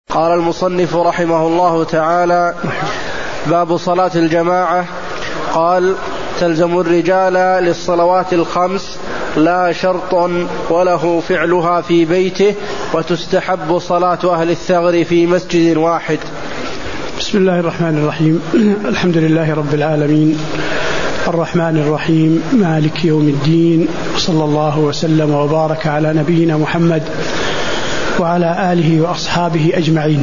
قال المصنف رحمه الله تعالى: باب صلاة الجماعة. قال: تلزم الرجال للصلوات الخمس لا شرط وله فعلها في بيته، وتستحب صلاة أهل الثغر في مسجد واحد. بسم الله الرحمن الرحيم. الحمد لله رب العالمين، الرحمن الرحيم، مالك يوم الدين، صلى الله وسلم وبارك على نبينا محمد وعلى آله وأصحابه أجمعين.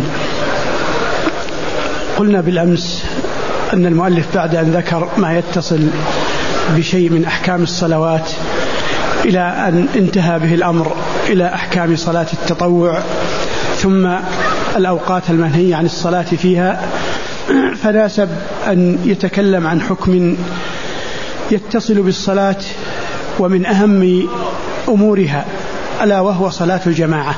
قلنا بالأمس أن المؤلف بعد أن ذكر ما يتصل بشيء من أحكام الصلوات إلى أن انتهى به الأمر إلى أحكام صلاة التطوع ثم الأوقات المنهية عن الصلاة فيها، فناسب أن يتكلم عن حكم يتصل بالصلاة ومن أهم أمورها ألا وهو صلاة الجماعة.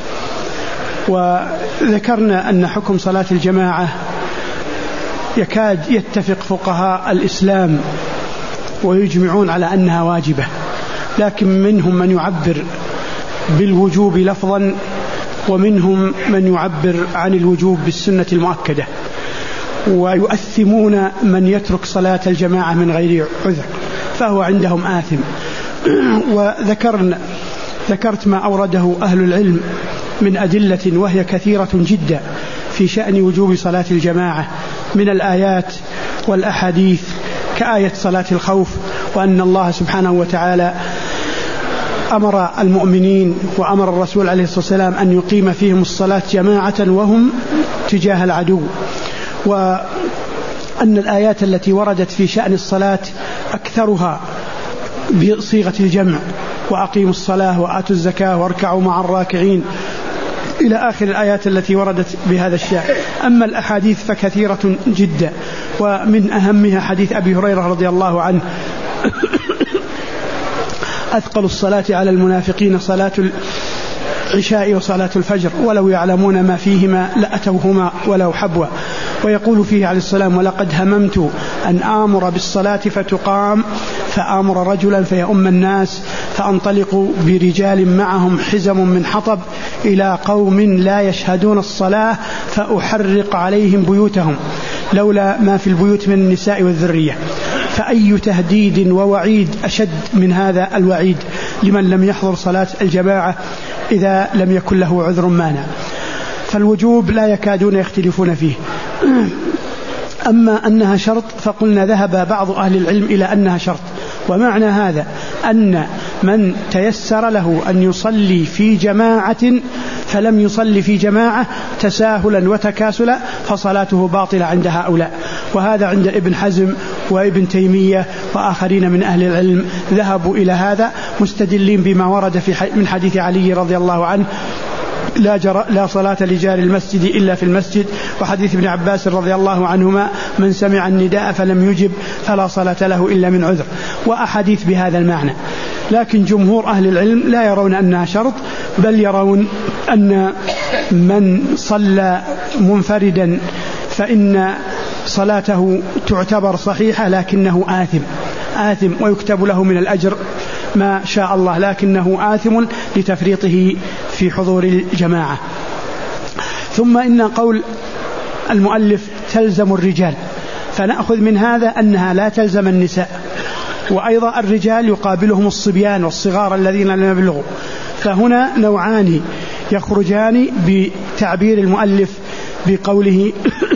وذكرنا أن حكم صلاة الجماعة يكاد يتفق فقهاء الإسلام ويجمعون على أنها واجبة، لكن منهم من يعبر بالوجوب لفظا، ومنهم من يعبر عن الوجوب بالسنة المؤكدة، ويؤثمون من يترك صلاة الجماعة من غير عذر فهو عندهم آثم. وذكرت ما أورده أهل العلم من أدلة وهي كثيرة جدا في شأن وجوب صلاة الجماعة من الآيات والأحاديث، كآية صلاة الخوف، وأن الله سبحانه وتعالى أمر المؤمنين وأمر الرسول عليه الصلاة والسلام أن يقيم فيهم الصلاة جماعة وهم تجاه العدو، وأن الآيات التي وردت في شأن الصلاة أكثرها بصيغة الجمع: وأقيموا الصلاة وآتوا الزكاة واركعوا مع الراكعين، إلى آخر الآيات التي وردت بهذا الشأن. أما الأحاديث فكثيرة جدا، ومن أهمها حديث أبي هريرة رضي الله عنه: أثقل الصلاة على المنافقين صلاة العشاء وصلاة الفجر ولو يعلمون ما فيهما لأتوهما ولو حبوا. ويقول فيه عليه السلام: ولقد هممت أن آمر بالصلاة فتقام فآمر رجلا فيؤم الناس فأنطلق برجال معهم حزم من حطب إلى قوم لا يشهدون الصلاة فأحرق عليهم بيوتهم لولا ما في البيوت من النساء والذرية. فأي تهديد ووعيد أشد من هذا الوعيد لمن لم يحضر صلاة الجماعة إذا لم يكن له عذر مانع. فالوجوب لا يكادون يختلفون فيه. أما أنها شرط فقلنا ذهب بعض أهل العلم إلى أنها شرط، ومعنى هذا أن من تيسر له أن يصلي في جماعة فلم يصلي في جماعة تساهلا وتكاسلا فصلاته باطلة عند هؤلاء. وهذا عند ابن حزم وابن تيمية وآخرين من أهل العلم ذهبوا إلى هذا، مستدلين بما ورد من حديث علي رضي الله عنه: لا صلاة لجار المسجد إلا في المسجد، وحديث ابن عباس رضي الله عنهما: من سمع النداء فلم يجب فلا صلاة له إلا من عذر، وأحاديث بهذا المعنى. لكن جمهور أهل العلم لا يرون أنها شرط، بل يرون أن من صلى منفردا فإن صلاته تعتبر صحيحة لكنه آثم ويكتب له من الأجر ما شاء الله، لكنه آثم لتفريطه في حضور الجماعة. ثم إن قول المؤلف تلزم الرجال، فنأخذ من هذا أنها لا تلزم النساء، وأيضا الرجال يقابلهم الصبيان والصغار الذين لم يبلغوا. فهنا نوعان يخرجان بتعبير المؤلف بقوله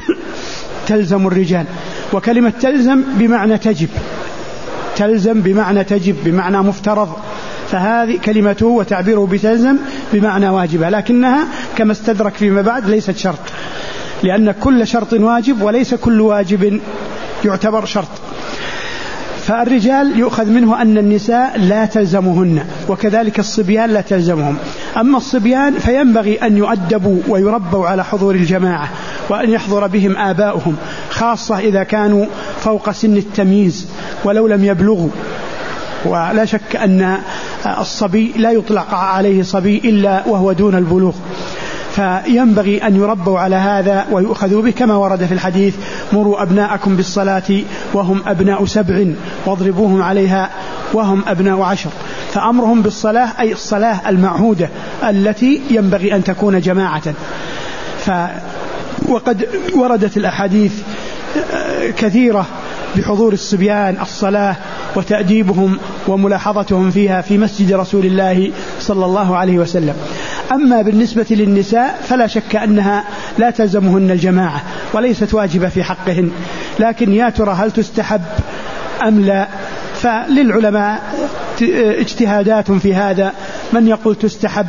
تلزم الرجال. وكلمة تلزم بمعنى تجب، تلزم بمعنى تجب، بمعنى مفترض، فهذه كلمته وتعبيره بتلزم بمعنى واجبة، لكنها كما استدرك فيما بعد ليست شرط، لأن كل شرط واجب وليس كل واجب يعتبر شرط. فالرجال يؤخذ منه أن النساء لا تلزمهن، وكذلك الصبيان لا تلزمهم. أما الصبيان فينبغي أن يؤدبوا ويربوا على حضور الجماعة، وأن يحضر بهم آباؤهم، خاصة إذا كانوا فوق سن التمييز ولو لم يبلغوا. ولا شك أن الصبي لا يطلق عليه صبي إلا وهو دون البلوغ، فينبغي أن يربوا على هذا ويؤخذوا به، كما ورد في الحديث: مروا أبناءكم بالصلاة وهم أبناء 7 واضربوهم عليها وهم أبناء 10. فأمرهم بالصلاة أي الصلاة المعهودة التي ينبغي أن تكون جماعة. وقد وردت الأحاديث كثيرة بحضور الصبيان الصلاة وتأديبهم وملاحظتهم فيها في مسجد رسول الله صلى الله عليه وسلم. أما بالنسبة للنساء فلا شك أنها لا تلزمهن الجماعة وليست واجبة في حقهن، لكن يا ترى هل تستحب أم لا؟ فللعلماء اجتهادات في هذا، من يقول تستحب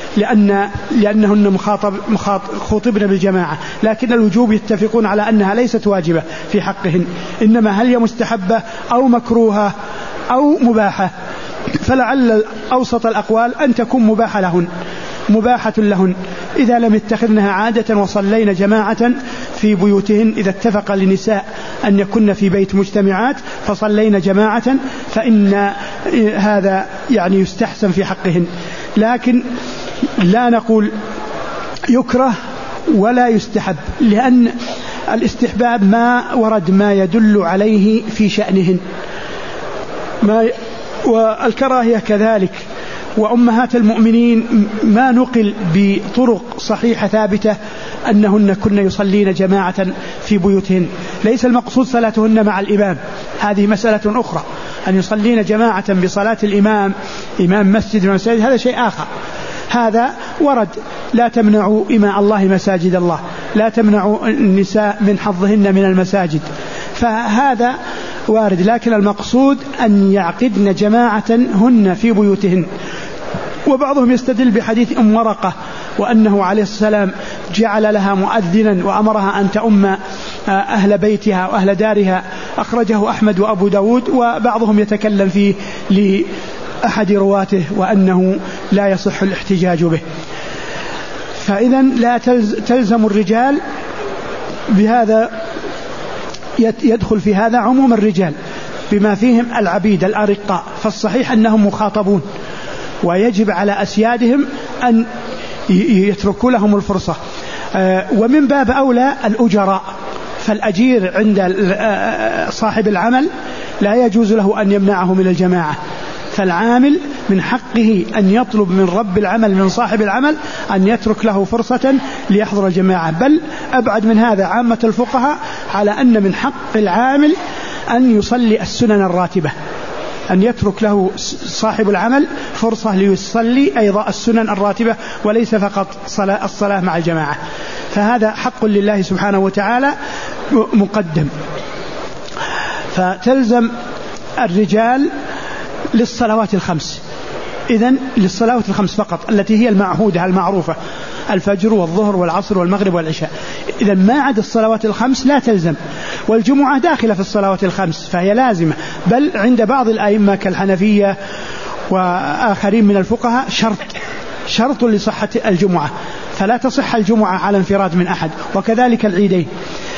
لأنهن خطبن بالجماعة، لكن الوجوب يتفقون على أنها ليست واجبة في حقهن، إنما هل هي مستحبة أو مكروهة أو مباحة؟ فلعل أوسط الأقوال أن تكون مباحة لهن إذا لم يتخذنها عادة وصلين جماعة في بيوتهن. إذا اتفق لنساء أن يكن في بيت مجتمعات فصلين جماعة فإن هذا يعني يستحسن في حقهن، لكن لا نقول يكره ولا يستحب، لأن الاستحباب ما ورد ما يدل عليه في شأنهن، والكراهية كذلك. وأمهات المؤمنين ما نقل بطرق صحيحة ثابتة أنهن كن يصلين جماعة في بيوتهن. ليس المقصود صلاتهن مع الإمام، هذه مسألة أخرى، أن يصلين جماعة بصلاة الإمام إمام مسجد من المساجد هذا شيء آخر. هذا ورد لا تمنعوا إماء الله مساجد الله، لا تمنعوا النساء من حظهن من المساجد، فهذا وارد. لكن المقصود أن يعقدن جماعة هن في بيوتهن. وبعضهم يستدل بحديث أم ورقة وأنه عليه السلام جعل لها مؤذنا وأمرها أن تؤم أهل بيتها وأهل دارها، أخرجه أحمد وأبو داود، وبعضهم يتكلم فيه لأحد رواته وأنه لا يصح الاحتجاج به. فإذا لا تلزم الرجال بهذا، يدخل في هذا عموم الرجال بما فيهم العبيد الأرقاء، فالصحيح أنهم مخاطبون ويجب على أسيادهم أن يتركوا لهم الفرصة. ومن باب أولى الأجراء، فالأجير عند صاحب العمل لا يجوز له أن يمنعه من الجماعة، فالعامل من حقه أن يطلب من رب العمل من صاحب العمل أن يترك له فرصة ليحضر الجماعة. بل أبعد من هذا، عامة الفقهاء على أن من حق العامل أن يصلي السنن الراتبة، أن يترك له صاحب العمل فرصة ليصلي أيضا السنن الراتبة وليس فقط الصلاة مع الجماعة، فهذا حق لله سبحانه وتعالى مقدم. فتلزم الرجال للصلوات الخمس، إذن للصلوات الخمس فقط التي هي المعهودة المعروفة، الفجر والظهر والعصر والمغرب والعشاء. إذن ما عدا الصلوات الخمس لا تلزم، والجمعة داخلة في الصلوات الخمس فهي لازمة، بل عند بعض الأئمة كالحنفية وآخرين من الفقهاء شرط لصحة الجمعة، فلا تصح الجمعة على انفراد من أحد، وكذلك العيدين.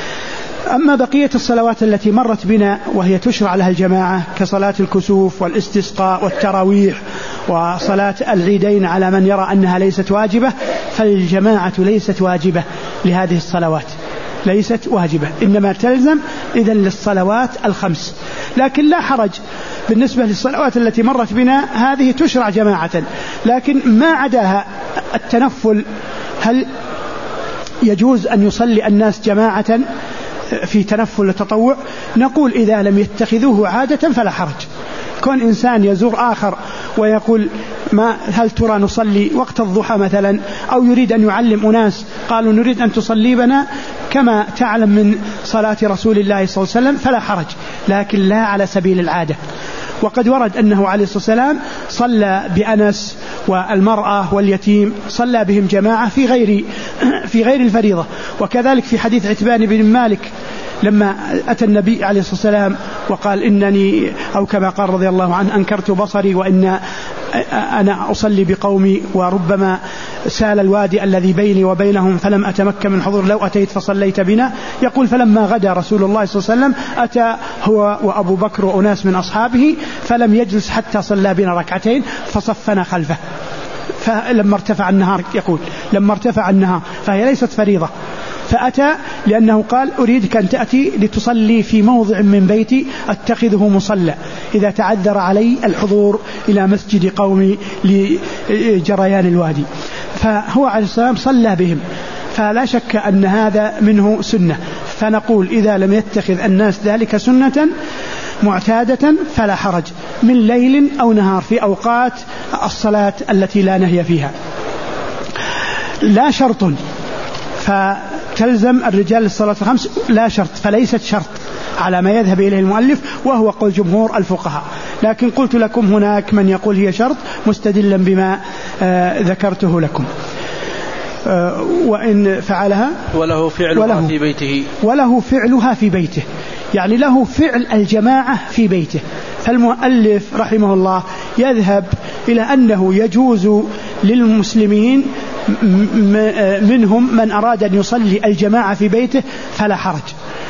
أما بقية الصلوات التي مرت بنا وهي تشرع لها الجماعة كصلاة الكسوف والاستسقاء والتراويح وصلاة العيدين على من يرى أنها ليست واجبة، فالجماعة ليست واجبة لهذه الصلوات، ليست واجبة، إنما تلزم إذن للصلوات الخمس. لكن لا حرج بالنسبة للصلوات التي مرت بنا، هذه تشرع جماعة، لكن ما عداها التنفل هل يجوز أن يصلي الناس جماعة في تنفل التطوع؟ نقول إذا لم يتخذوه عادة فلا حرج. كون إنسان يزور آخر ويقول هل ترى نصلي وقت الضحى مثلا، أو يريد أن يعلم أناس قالوا نريد أن تصلي بنا كما تعلم من صلاة رسول الله صلى الله عليه وسلم، فلا حرج، لكن لا على سبيل العادة. وقد ورد أنه عليه الصلاة والسلام صلى بأنس والمرأة واليتيم، صلى بهم جماعة في غير الفريضة. وكذلك في حديث عتبان بن مالك لما أتى النبي عليه الصلاة والسلام وقال إنني، أو كما قال رضي الله عنه، أنكرت بصري وإن أنا أصلي بقومي وربما سال الوادي الذي بيني وبينهم فلم أتمكن من حضور، لو أتيت فصليت بنا. يقول فلما غدا رسول الله صلى الله عليه وسلم أتى هو وأبو بكر وأناس من أصحابه فلم يجلس حتى صلى بنا ركعتين فصفنا خلفه. فلما ارتفع النهار، يقول لما ارتفع النهار، فهي ليست فريضة، فأتى لأنه قال أريدك أن تأتي لتصلي في موضع من بيتي أتخذه مصلى إذا تعذر علي الحضور إلى مسجد قومي لجريان الوادي. فهو عليه السلام صلى بهم، فلا شك أن هذا منه سنة. فنقول إذا لم يتخذ الناس ذلك سنة معتادة فلا حرج، من ليل أو نهار في أوقات الصلاة التي لا نهي فيها. لا شرط، فتلزم الرجال للصلاة الخمس لا شرط، فليست شرط على ما يذهب إليه المؤلف وهو قول جمهور الفقهاء. لكن قلت لكم هناك من يقول هي شرط مستدلا بما ذكرته لكم. وإن فعلها وله فعلها في بيته، وله فعلها في بيته، يعني له فعل الجماعة في بيته. فالمؤلف رحمه الله يذهب إلى أنه يجوز للمسلمين منهم من أراد أن يصلي الجماعة في بيته فلا حرج.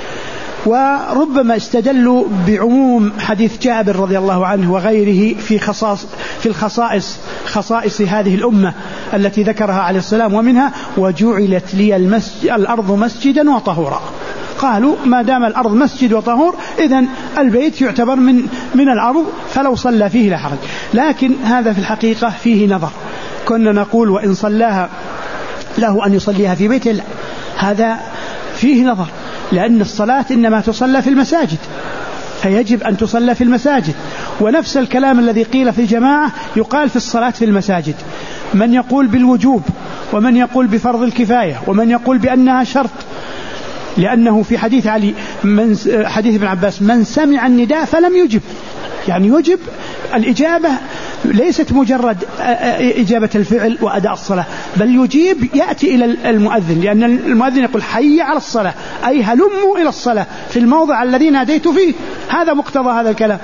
وربما استدلوا بعموم حديث جابر رضي الله عنه وغيره في خصائص هذه الأمة التي ذكرها عليه السلام، ومنها وجعلت لي الأرض مسجدا وطهورا. قالوا ما دام الأرض مسجد وطهور إذن البيت يعتبر من الأرض، فلو صلى فيه لا حرج. لكن هذا في الحقيقة فيه نظر. كنا نقول وإن صلاها له أن يصليها في بيته، لا، هذا فيه نظر، لأن الصلاة إنما تصلى في المساجد، فيجب أن تصلى في المساجد. ونفس الكلام الذي قيل في الجماعة يقال في الصلاة في المساجد، من يقول بالوجوب ومن يقول بفرض الكفاية ومن يقول بأنها شرط، لأنه في حديث علي حديث ابن عباس من سمع النداء فلم يجب، يعني يجب الإجابة ليست مجرد إجابة الفعل وأداء الصلاة، بل يجيب يأتي إلى المؤذن، لأن المؤذن يقول حي على الصلاة، أي هلموا إلى الصلاة في الموضع الذي ناديت فيه. هذا مقتضى هذا الكلام.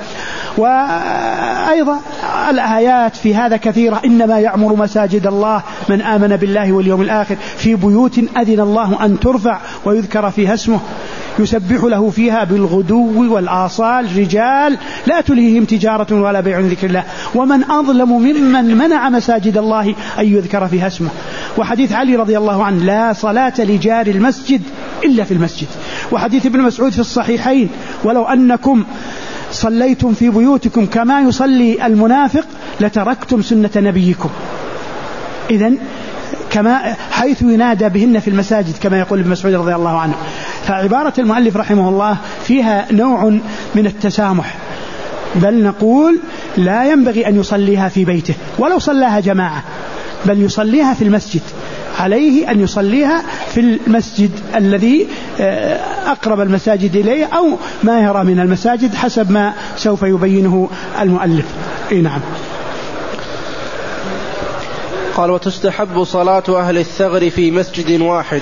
وأيضا الآيات في هذا كثيرة، إنما يعمر مساجد الله من آمن بالله واليوم الآخر في بيوت أذن الله أن ترفع ويذكر فيها اسمه يسبح له فيها بالغدو والآصال رجال لا تلهيهم تجارة ولا بيع عن ذكر الله ومن أظلم ممن منع مساجد الله أن يذكر فيها اسمه. وحديث علي رضي الله عنه لا صلاة لجار المسجد إلا في المسجد. وحديث ابن مسعود في الصحيحين ولو أنكم صليتم في بيوتكم كما يصلي المنافق لتركتم سنة نبيكم. إذن كما حيث ينادى بهن في المساجد كما يقول ابن مسعود رضي الله عنه. فعبارة المؤلف رحمه الله فيها نوع من التسامح، بل نقول لا ينبغي أن يصليها في بيته ولو صلاها جماعة، بل يصليها في المسجد، عليه أن يصليها في المسجد الذي أقرب المساجد إليه أو ما يرى من المساجد حسب ما سوف يبينه المؤلف. نعم. قال وتستحب صلاة أهل الثغر في مسجد واحد.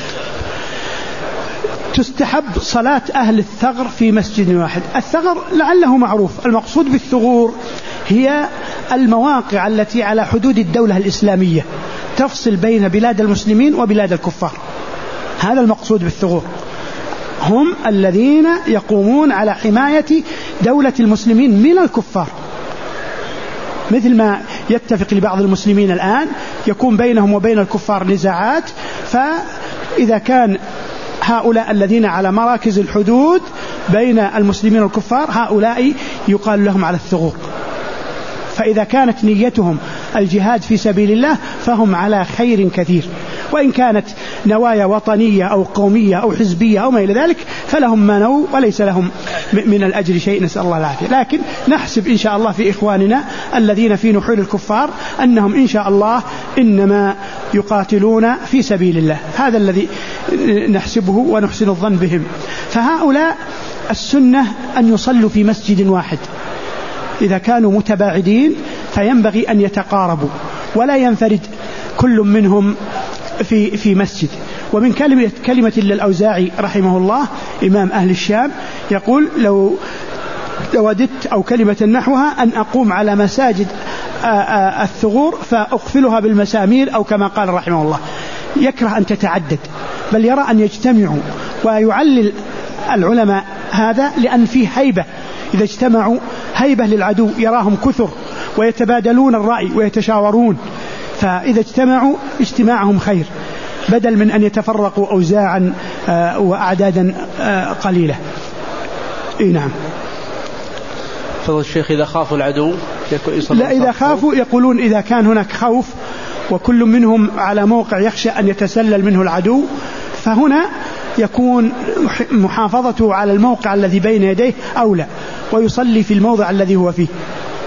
تستحب صلاة أهل الثغر في مسجد واحد. الثغر لعله معروف، المقصود بالثغور هي المواقع التي على حدود الدولة الإسلامية تفصل بين بلاد المسلمين وبلاد الكفار، هذا المقصود بالثغور. هم الذين يقومون على حماية دولة المسلمين من الكفار، مثل ما يتفق لبعض المسلمين الآن يكون بينهم وبين الكفار نزاعات، فإذا كان هؤلاء الذين على مراكز الحدود بين المسلمين والكفار هؤلاء يقال لهم على الثغور. فإذا كانت نيتهم الجهاد في سبيل الله فهم على خير كثير، وإن كانت نوايا وطنية أو قومية أو حزبية أو ما إلى ذلك فلهم ما نووا وليس لهم من الأجر شيء، نسأل الله العافية. لكن نحسب إن شاء الله في إخواننا الذين في نحور الكفار أنهم إن شاء الله إنما يقاتلون في سبيل الله، هذا الذي نحسبه ونحسن الظن بهم. فهؤلاء السنة أن يصلوا في مسجد واحد، إذا كانوا متباعدين فينبغي أن يتقاربوا ولا ينفرد كل منهم في مسجد. ومن كلمة للأوزاعي رحمه الله إمام أهل الشام يقول لو وددت أو كلمة نحوها أن أقوم على مساجد الثغور فأقفلها بالمسامير أو كما قال رحمه الله. يكره أن تتعدد، بل يرى أن يجتمعوا، ويعلل العلماء هذا لأن فيه هيبة، إذا اجتمعوا هيبة للعدو يراهم كثر ويتبادلون الرأي ويتشاورون، فإذا اجتمعوا اجتماعهم خير بدل من أن يتفرقوا أوزاعا وأعدادا قليلة. نعم. فضل الشيخ إذا خافوا العدو لا، إذا خافوا يقولون إذا كان هناك خوف وكل منهم على موقع يخشى أن يتسلل منه العدو، فهنا يكون محافظته على الموقع الذي بين يديه أولى، ويصلي في الموضع الذي هو فيه.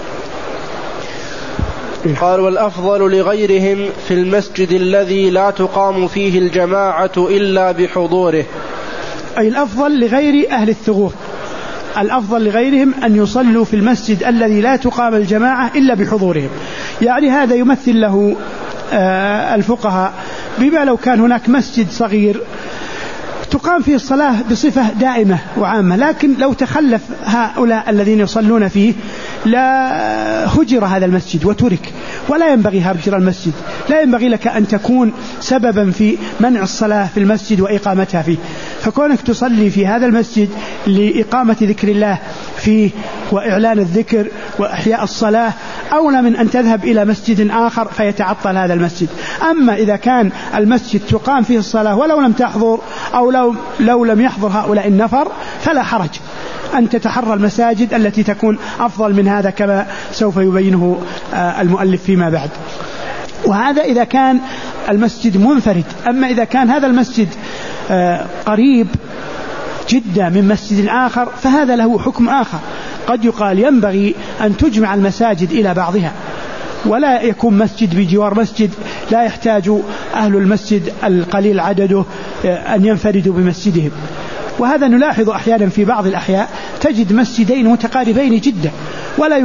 قال: والأفضل لغيرهم في المسجد الذي لا تقام فيه الجماعة إلا بحضوره، أي الأفضل لغير أهل الثغور، الأفضل لغيرهم أن يصلوا في المسجد الذي لا تقام الجماعة إلا بحضورهم. يعني هذا يمثل له الفقهاء بما لو كان هناك مسجد صغير تقام فيه الصلاة بصفة دائمة وعامة، لكن لو تخلف هؤلاء الذين يصلون فيه لا هجر هذا المسجد وترك، ولا ينبغي هجر المسجد، لا ينبغي لك أن تكون سببا في منع الصلاة في المسجد وإقامتها فيه. فكونك تصلي في هذا المسجد لإقامة ذكر الله فيه وإعلان الذكر وإحياء الصلاة أولى من أن تذهب إلى مسجد آخر فيتعطل هذا المسجد. أما إذا كان المسجد تقام فيه الصلاة ولو لم تحضر أو لو لم يحضر هؤلاء النفر فلا حرج أن تتحرى المساجد التي تكون أفضل من هذا، كما سوف يبينه المؤلف فيما بعد. وهذا إذا كان المسجد منفرد. أما إذا كان هذا المسجد قريب جدا من مسجد آخر فهذا له حكم آخر. قد يقال ينبغي أن تجمع المساجد إلى بعضها، ولا يكون مسجد بجوار مسجد لا يحتاج أهل المسجد القليل عدده أن ينفردوا بمسجدهم. وهذا نلاحظ أحيانا في بعض الأحياء تجد مسجدين متقاربين جدا ولا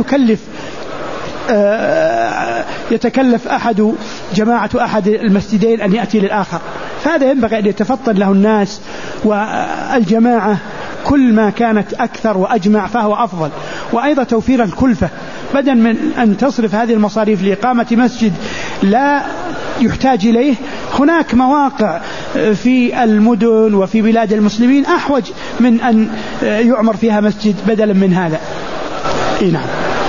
يتكلف جماعة أحد المسجدين أن يأتي للآخر، فهذا ينبغي أن يتفطن له الناس. والجماعة كل ما كانت أكثر وأجمع فهو أفضل، وأيضا توفير الكلفة، بدل من أن تصرف هذه المصاريف لإقامة مسجد لا يحتاج إليه. هناك مواقع في المدن وفي بلاد المسلمين أحوج من أن يعمر فيها مسجد بدلا من هذا. نعم.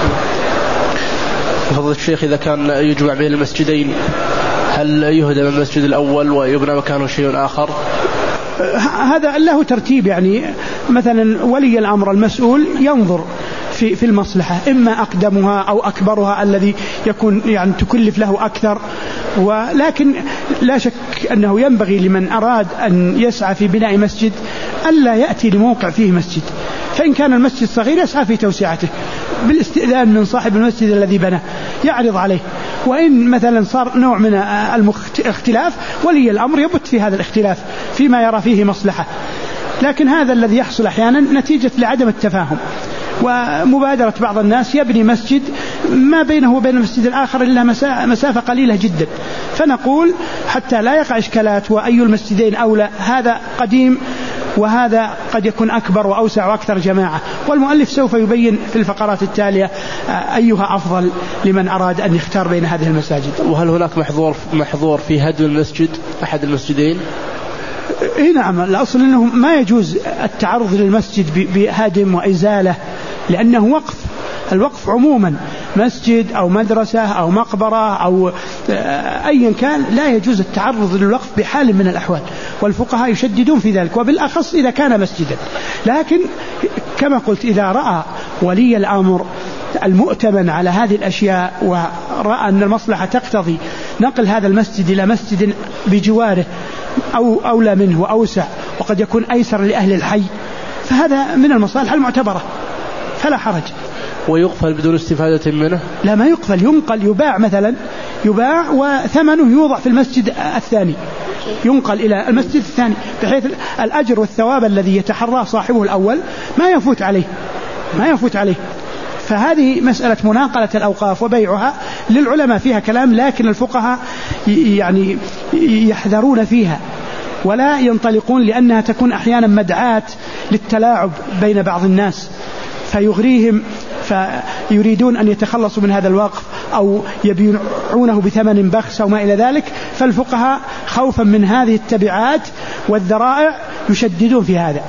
فضل الشيخ، إذا كان يجمع بين المسجدين هل يهدم المسجد الأول ويبنى مكانه شيء آخر؟ هذا له ترتيب. يعني مثلا ولي الأمر المسؤول ينظر في المصلحة، إما أقدمها أو أكبرها الذي يكون يعني تكلف له أكثر. ولكن لا شك أنه ينبغي لمن أراد أن يسعى في بناء مسجد ألا يأتي لموقع فيه مسجد، فإن كان المسجد صغير يسعى في توسعته بالاستئذان من صاحب المسجد الذي بناه يعرض عليه. وإن مثلا صار نوع من الاختلاف ولي الأمر يبت في هذا الاختلاف فيما يرى فيه مصلحة. لكن هذا الذي يحصل أحيانا نتيجة لعدم التفاهم ومبادرة بعض الناس يبني مسجد ما بينه وبين المسجد الآخر إلا مسافة قليلة جدا. فنقول حتى لا يقع إشكالات وأي المسجدين أولى، هذا قديم وهذا قد يكون أكبر وأوسع وأكثر جماعة. والمؤلف سوف يبين في الفقرات التالية أيها أفضل لمن أراد أن يختار بين هذه المساجد. وهل هناك محظور في هدم المسجد أحد المسجدين؟ نعم، الأصل أنه ما يجوز التعرض للمسجد بهدم وإزالة، لأنه وقف. الوقف عموما مسجد أو مدرسة أو مقبرة أو أيا كان لا يجوز التعرض للوقف بحال من الأحوال، والفقهاء يشددون في ذلك، وبالأخص إذا كان مسجدا. لكن كما قلت إذا رأى ولي الأمر المؤتمن على هذه الأشياء ورأى أن المصلحة تقتضي نقل هذا المسجد إلى مسجد بجواره أو أولى منه وأوسع وقد يكون أيسر لأهل الحي، فهذا من المصالح المعتبرة فلا حرج. ويقفل بدون استفادة منه؟ لا، ما يقفل، ينقل، يباع مثلا، يباع وثمنه يوضع في المسجد الثاني، ينقل إلى المسجد الثاني، بحيث الأجر والثواب الذي يتحرى صاحبه الأول ما يفوت عليه. فهذه مسألة مناقلة الأوقاف وبيعها للعلماء فيها كلام، لكن الفقهاء يعني يحذرون فيها ولا ينطلقون، لأنها تكون أحيانا مدعاة للتلاعب بين بعض الناس فيغريهم فيريدون أن يتخلصوا من هذا الوقف أو يبيعونه بثمن بخس أو ما إلى ذلك. فالفقهاء خوفا من هذه التبعات والذرائع يشددون في هذا.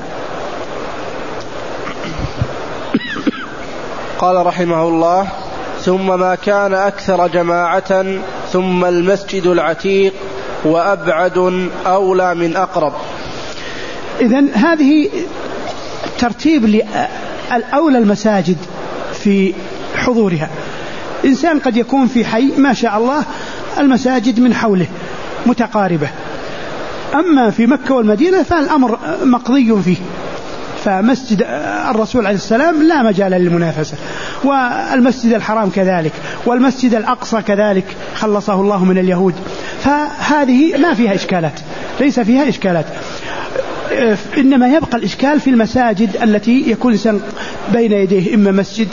قال رحمه الله: ثم ما كان أكثر جماعة، ثم المسجد العتيق، وأبعد أولى من أقرب. إذن هذه ترتيب لأولى المساجد في حضورها. إنسان قد يكون في حي ما شاء الله المساجد من حوله متقاربة. أما في مكة والمدينة فالأمر مقضي فيه، فمسجد الرسول عليه السلام لا مجال للمنافسة، والمسجد الحرام كذلك، والمسجد الأقصى كذلك خلصه الله من اليهود، فهذه ما فيها إشكالات، ليس فيها إشكالات. إنما يبقى الإشكال في المساجد التي يكون الإنسان بين يديه إما مسجد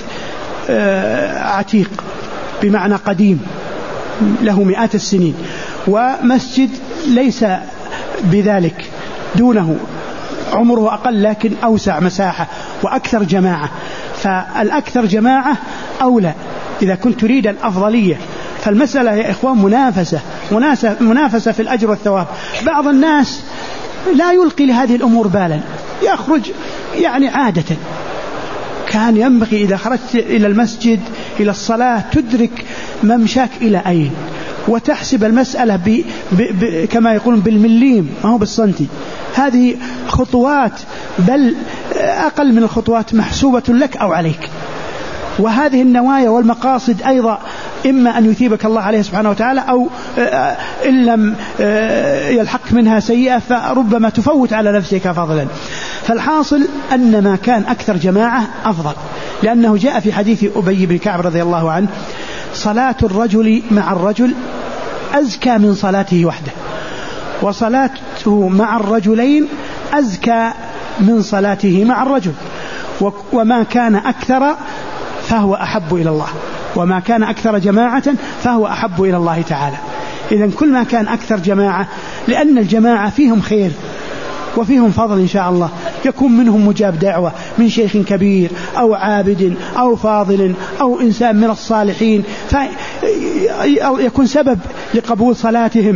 عتيق بمعنى قديم له مئات السنين، ومسجد ليس بذلك دونه عمره أقل لكن أوسع مساحة وأكثر جماعة، فالأكثر جماعة أولى إذا كنت تريد الأفضلية. فالمسألة يا إخوان منافسة في الأجر والثواب. بعض الناس لا يلقي لهذه الأمور بالا، يخرج يعني عادة. كان ينبغي إذا خرجت إلى المسجد إلى الصلاة تدرك ممشاك إلى أين، وتحسب المسألة كما يقولون بالمليم ما هو بالسنتي. هذه خطوات بل أقل من الخطوات محسوبة لك أو عليك. وهذه النوايا والمقاصد أيضا إما أن يثيبك الله عليه سبحانه وتعالى، أو إن لم يلحق منها سيئة فربما تفوت على نفسك فضلا. فالحاصل أن ما كان أكثر جماعة أفضل، لأنه جاء في حديث أبي بن كعب رضي الله عنه: صلاة الرجل مع الرجل أزكى من صلاته وحده، وصلاته مع الرجلين أزكى من صلاته مع الرجل، وما كان أكثر فهو أحب إلى الله، وما كان أكثر جماعة فهو أحب إلى الله تعالى. إذن كل ما كان أكثر جماعة، لأن الجماعة فيهم خير وفيهم فضل إن شاء الله، يكون منهم مجاب دعوة من شيخ كبير أو عابد أو فاضل أو إنسان من الصالحين، فيكون سبب لقبول صلاتهم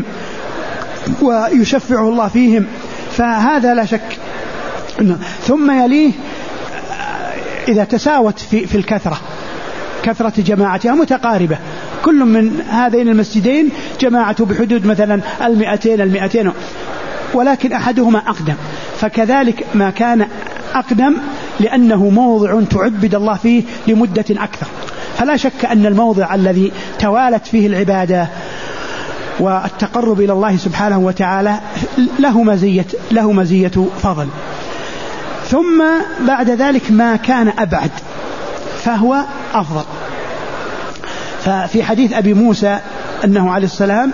ويشفعه الله فيهم، فهذا لا شك. ثم يليه إذا تساوت في الكثرة، كثرة جماعتها متقاربة، كل من هذين المسجدين جماعته بحدود مثلا 200 ولكن أحدهما أقدم، فكذلك ما كان أقدم لأنه موضع تعبد الله فيه لمدة أكثر. فلا شك أن الموضع الذي توالت فيه العبادة والتقرب إلى الله سبحانه وتعالى له مزية فضل. ثم بعد ذلك ما كان أبعد فهو أفضل. ففي حديث أبي موسى أنه عليه السلام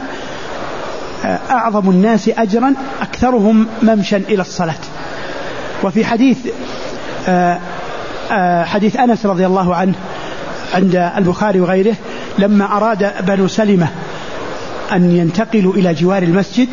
أعظم الناس أجرا أكثرهم ممشا إلى الصلاة. وفي حديث أنس رضي الله عنه عند البخاري وغيره لما أراد بنو سلمة أن ينتقلوا إلى جوار المسجد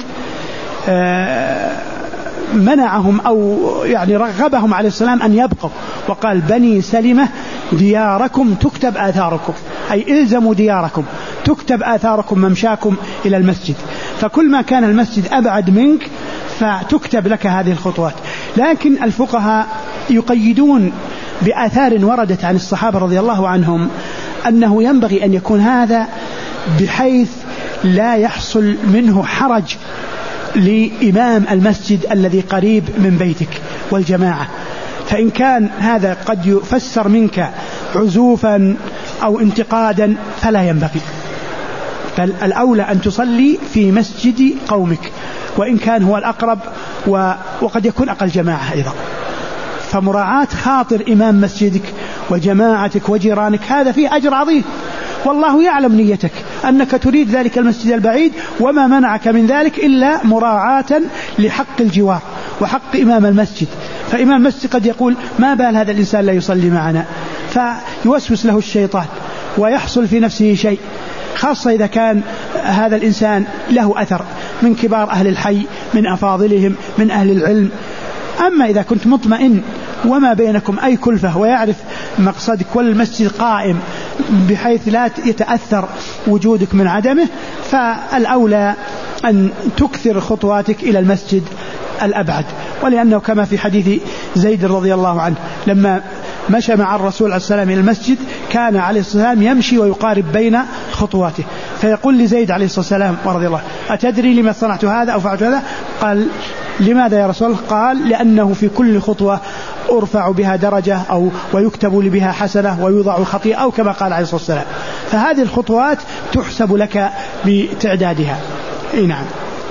منعهم أو يعني رغبهم عليه السلام أن يبقوا، وقال: بني سلمة دياركم تكتب آثاركم، أي إلزموا دياركم تكتب آثاركم ممشاكم إلى المسجد. فكل ما كان المسجد أبعد منك فتكتب لك هذه الخطوات. لكن الفقهاء يقيدون بآثار وردت عن الصحابة رضي الله عنهم أنه ينبغي أن يكون هذا بحيث لا يحصل منه حرج لإمام المسجد الذي قريب من بيتك والجماعة. فإن كان هذا قد يفسر منك عزوفا أو انتقادا فلا ينبغي، بل الأولى أن تصلي في مسجد قومك، وإن كان هو الأقرب وقد يكون أقل جماعة أيضا. فمراعاة خاطر إمام مسجدك وجماعتك وجيرانك هذا فيه أجر عظيم، والله يعلم نيتك أنك تريد ذلك المسجد البعيد، وما منعك من ذلك إلا مراعاة لحق الجوار وحق إمام المسجد. فإمام المسجد قد يقول: ما بال هذا الإنسان لا يصلي معنا، فيوسوس له الشيطان ويحصل في نفسه شيء، خاصة إذا كان هذا الإنسان له أثر من كبار أهل الحي، من أفاضلهم، من أهل العلم. أما إذا كنت مطمئن وما بينكم أي كلفة ويعرف مقصدك والمسجد قائم بحيث لا يتأثر وجودك من عدمه، فالأولى أن تكثر خطواتك إلى المسجد الأبعد. ولأنه كما في حديث زيد رضي الله عنه لما مشى مع الرسول عليه السلام إلى المسجد كان عليه السلام يمشي ويقارب بين خطواته، فيقول لزيد عليه السلام ورضي الله: أتدري لما صنعت هذا أو فعلت هذا؟ قال: لماذا يا رسول الله؟ قال: لأنه في كل خطوة أرفع بها درجة أو ويكتب لي بها حسنة ويوضع خطيئة، أو كما قال عليه الصلاة والسلام. فهذه الخطوات تحسب لك بتعدادها. نعم.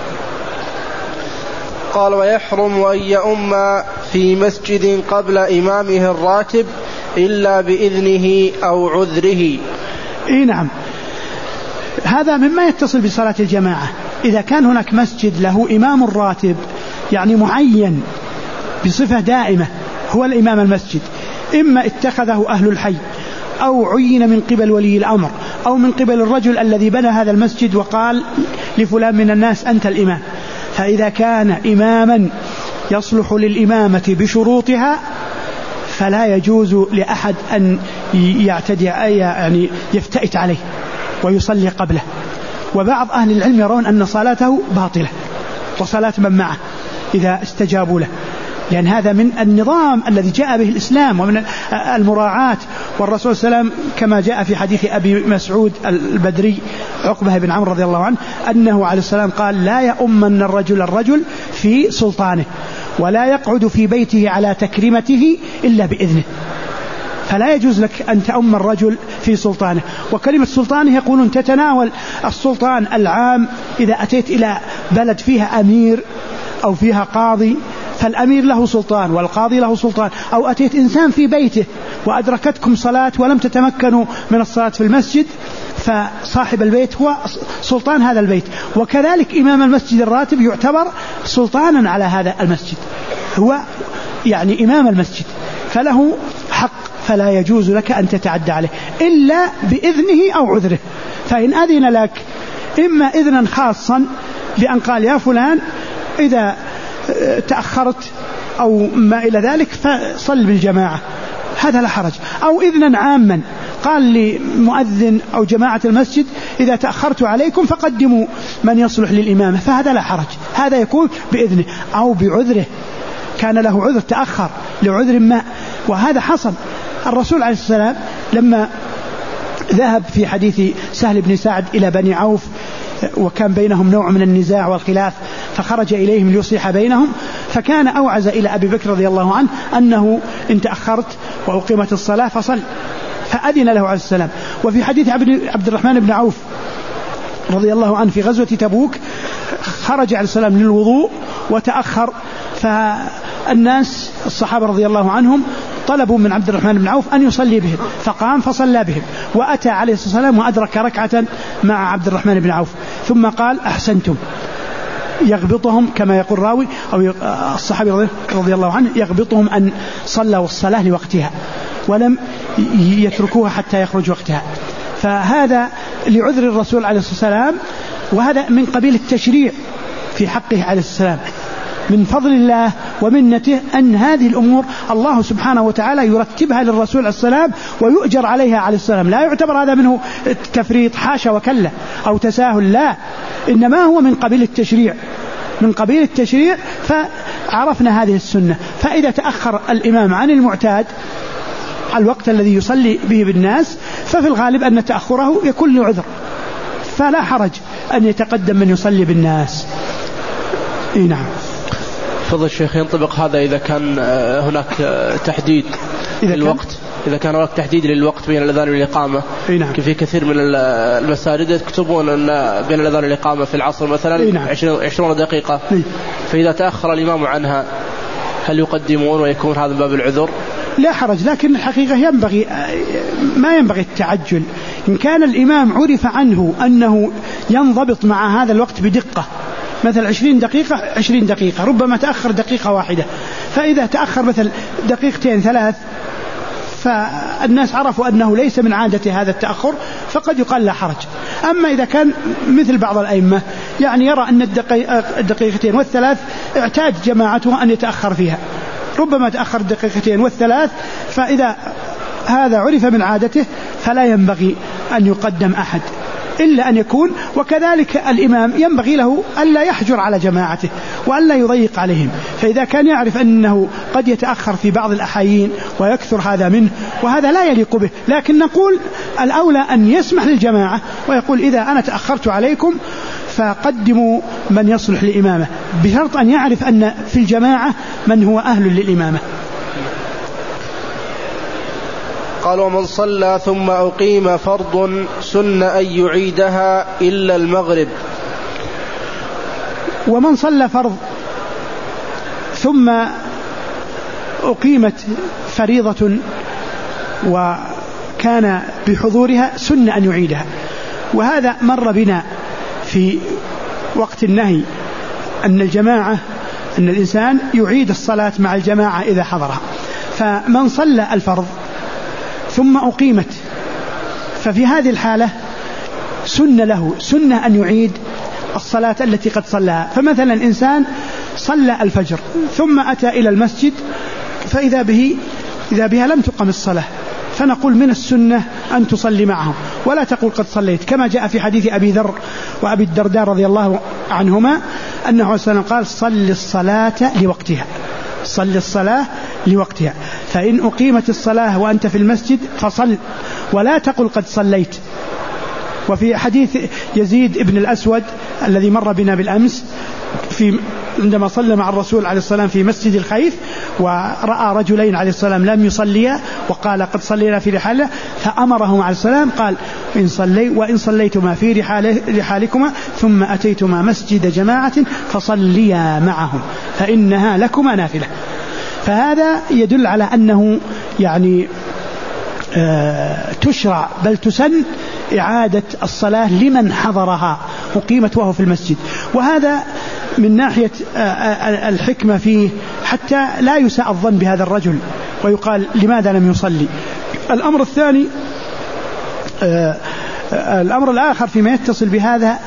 قال ويحرم أن يؤم في مسجد قبل إمامه الراتب إلا بإذنه أو عذره. نعم. هذا مما يتصل بصلاة الجماعة. إذا كان هناك مسجد له إمام راتب يعني معين بصفة دائمة هو الإمام المسجد، إما اتخذه أهل الحي أو عين من قبل ولي الأمر أو من قبل الرجل الذي بنى هذا المسجد وقال لفلان من الناس أنت الإمام. فإذا كان إماما يصلح للإمامة بشروطها فلا يجوز لأحد أن يعتدي يعني يفتئت عليه ويصلي قبله. وبعض أهل العلم يرون أن صلاته باطلة وصلاة من معه إذا استجابوا له، لأن هذا من النظام الذي جاء به الإسلام ومن المراعاة. والرسول صلى الله عليه وسلم كما جاء في حديث أبي مسعود البدري عقبة بن عمرو رضي الله عنه أنه عليه السلام قال لا يؤمن الرجل في سلطانه ولا يقعد في بيته على تكريمته إلا بإذنه. فلا يجوز لك أن تؤم الرجل في سلطانه. وكلمة سلطانه يقولون تتناول السلطان العام. إذا أتيت إلى بلد فيها أمير أو فيها قاضي فالأمير له سلطان والقاضي له سلطان، أو أتيت إنسان في بيته وأدركتكم صلاة ولم تتمكنوا من الصلاة في المسجد فصاحب البيت هو سلطان هذا البيت. وكذلك إمام المسجد الراتب يعتبر سلطانا على هذا المسجد، هو يعني إمام المسجد فله حق، فلا يجوز لك أن تتعدى عليه إلا بإذنه أو عذره. فإن أذن لك إما إذنا خاصا بأن قال يا فلان إذا تأخرت أو ما إلى ذلك فصل بالجماعة هذا لا حرج، أو إذنا عاما قال لمؤذن أو جماعة المسجد إذا تأخرت عليكم فقدموا من يصلح للإمامة فهذا لا حرج. هذا يكون بإذنه أو بعذره، كان له عذر تأخر لعذر ما، وهذا حصل. الرسول عليه السلام لما ذهب في حديث سهل بن سعد إلى بني عوف وكان بينهم نوع من النزاع والخلاف فخرج إليهم ليصلح بينهم، فكان أوعز إلى أبي بكر رضي الله عنه أنه إن تأخرت وأقيمت الصلاة فصل، فأذن له عليه السلام. وفي حديث عبد الرحمن بن عوف رضي الله عنه في غزوة تبوك خرج عليه السلام للوضوء وتأخر، فالناس الصحابة رضي الله عنهم طلبوا من عبد الرحمن بن عوف أن يصلي بهم فقام فصلى بهم، وأتى عليه الصلاة والسلام وأدرك ركعة مع عبد الرحمن بن عوف ثم قال أحسنتم، يغبطهم كما يقول راوي أو الصحابي رضي الله عنه يغبطهم أن صلوا الصلاة لوقتها ولم يتركوها حتى يخرج وقتها. فهذا لعذر الرسول عليه الصلاة والسلام، وهذا من قبيل التشريع في حقه عليه السلام. من فضل الله ومنته أن هذه الأمور الله سبحانه وتعالى يرتبها للرسول عليه السلام ويؤجر عليها عليه السلام، لا يعتبر هذا منه تفريط حاشا وكلا أو تساهل، لا، إنما هو من قبيل التشريع، من قبيل التشريع. فعرفنا هذه السنة. فإذا تأخر الإمام عن المعتاد الوقت الذي يصلي به بالناس ففي الغالب أن تأخره يكون له عذر، فلا حرج أن يتقدم من يصلي بالناس. نعم. فضل الشيخ، ينطبق هذا إذا كان هناك تحديد للوقت، إذا كان هناك تحديد للوقت بين الأذان والإقامة. نعم. في كثير من المساجد يكتبون أن بين الأذان والإقامة في العصر مثلا نعم. 20 دقيقة. فإذا تأخر الإمام عنها هل يقدمون ويكون هذا باب العذر؟ لا حرج، لكن الحقيقة ما ينبغي التعجل. إن كان الإمام عرف عنه أنه ينضبط مع هذا الوقت بدقة، مثل 20 دقيقة ربما تأخر دقيقة واحدة، فإذا تأخر مثل دقيقتين 3 فالناس عرفوا أنه ليس من عادة هذا التأخر فقد يقال لا حرج. أما إذا كان مثل بعض الأئمة يعني يرى أن الدقيقتين والثلاث اعتاد جماعته أن يتأخر فيها، ربما تأخر الدقيقتين والثلاث، فإذا هذا عرف من عادته فلا ينبغي أن يقدم أحد إلا أن يكون. وكذلك الإمام ينبغي له ألا يحجر على جماعته وألا يضيق عليهم، فإذا كان يعرف أنه قد يتأخر في بعض الأحايين ويكثر هذا منه وهذا لا يليق به، لكن نقول الأولى أن يسمح للجماعة ويقول إذا أنا تأخرت عليكم فقدموا من يصلح للإمامة، بشرط أن يعرف أن في الجماعة من هو أهل للإمامة. قال ومن صلى ثم أقيم فرض سن أن يعيدها إلا المغرب. ومن صلى فرض ثم أقيمت فريضة وكان بحضورها سن أن يعيدها، وهذا مر بنا في وقت النهي أن الإنسان يعيد الصلاة مع الجماعة إذا حضرها. فمن صلى الفرض ثم أقيمت ففي هذه الحالة سنة أن يعيد الصلاة التي قد صلىها. فمثلا إنسان صلى الفجر ثم أتى إلى المسجد فإذا بها لم تقم الصلاة، فنقول من السنة أن تصلي معهم ولا تقول قد صليت، كما جاء في حديث أبي ذر وأبي الدرداء رضي الله عنهما أنه عليه السلام قال صل الصلاة لوقتها، فإن أقيمت الصلاة وأنت في المسجد فصل ولا تقل قد صليت. وفي حديث يزيد بن الأسود الذي مر بنا بالأمس عندما صلى مع الرسول عليه السلام في مسجد الخيف ورأى رجلين عليه السلام لم يصليا وقال قد صلينا في رحاله، فأمرهم عليه السلام قال وإن صليتما في رحالكما ثم أتيتما مسجد جماعة فصليا معهم فإنها لكما نافلة. فهذا يدل على أنه يعني تشرع بل تسن إعادة الصلاة لمن حضرها أقيمت وهو في المسجد، وهذا من ناحية الحكمة فيه حتى لا يساء الظن بهذا الرجل ويقال لماذا لم يصلي. الأمر الثاني الأمر الآخر فيما يتصل بهذا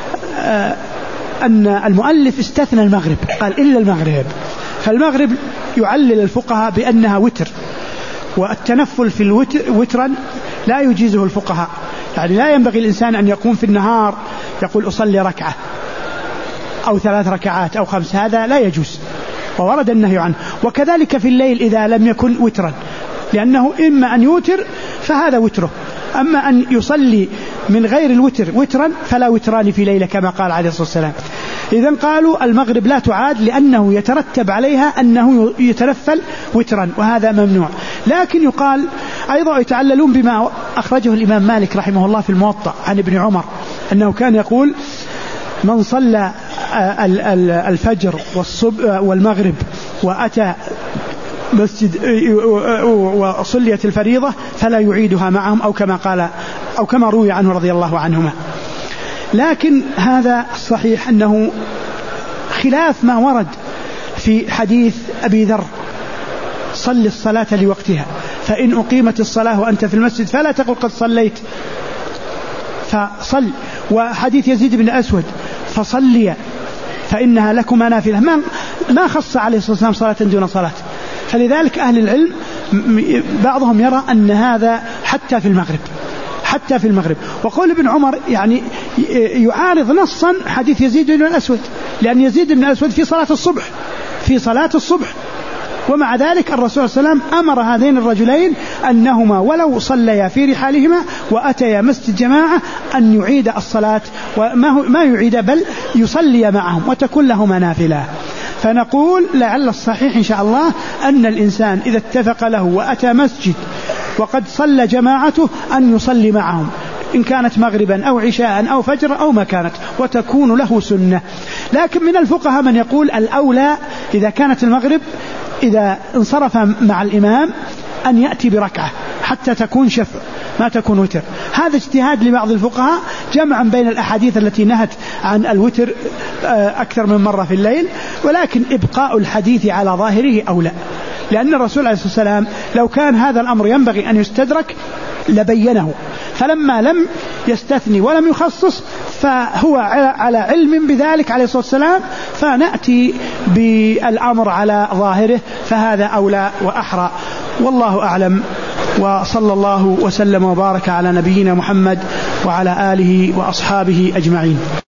أن المؤلف استثنى المغرب، قال إلا المغرب، فالمغرب يعلل الفقهاء بأنها وتر، والتنفل في وترا لا يجيزه الفقهاء، يعني لا ينبغي الإنسان أن يقوم في النهار يقول أصلي ركعة أو 3 ركعات أو 5، هذا لا يجوز وورد النهي عنه. وكذلك في الليل إذا لم يكن وترا، لأنه إما أن يوتر فهذا وتره، أما أن يصلي من غير الوتر وترا فلا وتران في ليلة كما قال عليه الصلاة والسلام. إذن قالوا المغرب لا تعاد لأنه يترتب عليها أنه يتنفل وترا وهذا ممنوع. لكن يقال أيضا يتعللون بما أخرجه الإمام مالك رحمه الله في الموطأ عن ابن عمر أنه كان يقول من صلى الفجر والمغرب وأتى مسجد وصليت الفريضة فلا يعيدها معهم أو كما روي عنه رضي الله عنهما. لكن هذا الصحيح أنه خلاف ما ورد في حديث أبي ذر صل الصلاة لوقتها، فإن أقيمت الصلاة وأنت في المسجد فلا تقل قد صليت فصل، وحديث يزيد بن أسود فصلي فإنها لكما نافلة، ما خص عليه الصلاة والسلام صلاة دون صلاة. فلذلك أهل العلم بعضهم يرى أن هذا حتى في المغرب. وقول ابن عمر يعني يعارض نصا حديث يزيد بن الأسود، لأن يزيد بن الأسود في صلاة الصبح ومع ذلك الرسول صلى الله عليه وسلم أمر هذين الرجلين أنهما ولو صليا في رحالهما وأتيا مسجد جماعة أن يعيد الصلاة، وما يعيد بل يصلي معهم وتكون لهما نافلة. فنقول لعل الصحيح إن شاء الله أن الإنسان إذا اتفق له وأتى مسجد وقد صلى جماعته أن يصلي معهم إن كانت مغربا أو عشاء أو فجر أو ما كانت، وتكون له سنة. لكن من الفقهاء من يقول الأولى إذا كانت المغرب إذا انصرف مع الإمام أن يأتي بركعة حتى تكون شفع ما تكون وتر. هذا اجتهاد لبعض الفقهاء جمعا بين الأحاديث التي نهت عن الوتر أكثر من مرة في الليل، ولكن إبقاء الحديث على ظاهره أولى، لأن الرسول عليه الصلاة والسلام لو كان هذا الأمر ينبغي أن يستدرك لبينه، فلما لم يستثني ولم يخصص فهو على علم بذلك عليه الصلاة والسلام، فنأتي بالأمر على ظاهره، فهذا أولى وأحرى. والله أعلم، وصلى الله وسلم وبارك على نبينا محمد وعلى آله وأصحابه أجمعين.